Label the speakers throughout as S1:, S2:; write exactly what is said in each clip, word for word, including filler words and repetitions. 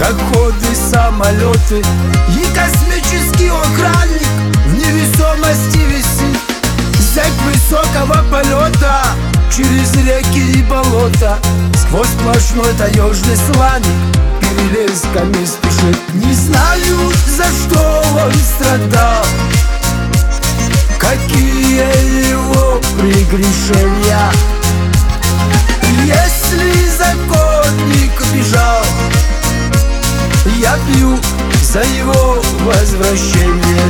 S1: как ходы самолеты, и космический охранник в невесомости висит. Зять высокого полета через реки и болота, сквозь сплошной таежный сланик перелесками спешит. Не знаю, за что он страдал, какие его прегрешения. Если законник бежал, я пью за его возвращение.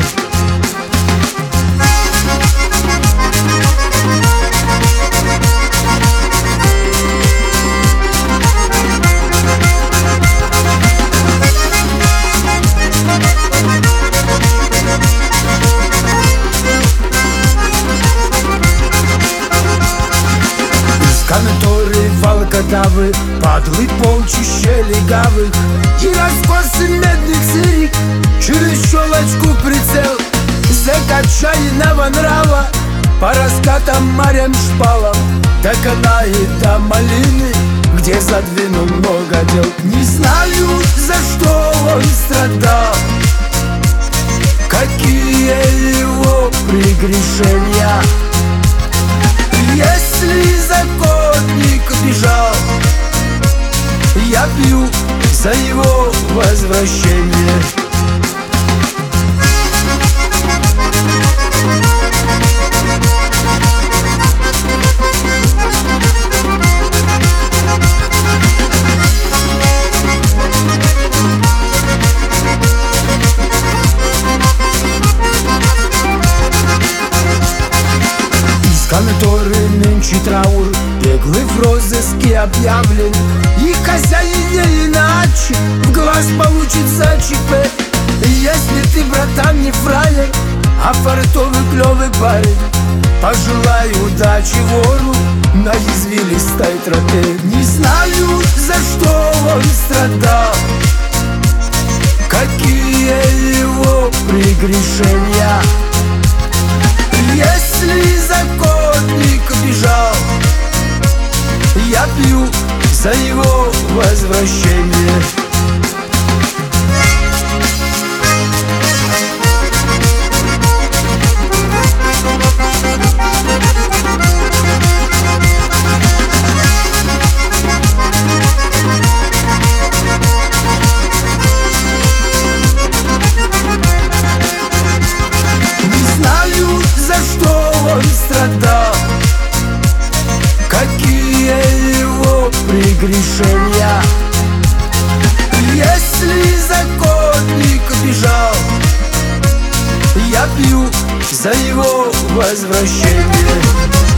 S1: Конторы волкодавы, падлы полчища легавых, и раскосы медных цирик через щелочку прицел. Закачайного нрава по раскатам морем шпалам доконает до малины, где задвинул много дел. Не знаю, за что он страдал, какие его прегрешения. Если законник бежал, я пью за его возвращение. Конторы нынче траур, беглый в розыске объявлен, и хозяин не иначе в глаз получится ЧП. Если ты, братан, не фраер, а фартовый клевый парень, пожелай удачи вору на извилистой тропе. Не знаю, за что он страдал, какие его прегрешения. Если законник бежал, я пью за его возвращение. Он страдал, какие его прегрешения. Если законник бежал, я пью за его возвращение.